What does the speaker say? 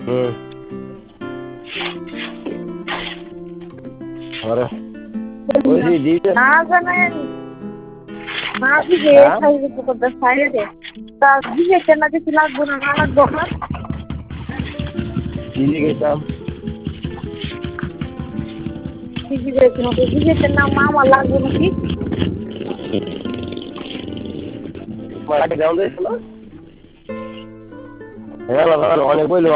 হুম আরে বলছি দিতে না জানেন না দিবে হ্যাঁ সাইজে করতে সাইজে তা দিবে কেন কিছু লাগবে না না লাগবে আপনার দিদি গেছিলাম দিবে তোমাকে দিবে না মামা লাগবে নাকি মাকে গ্রাউন্ডে ছিল হ্যাঁ অনেক বইলো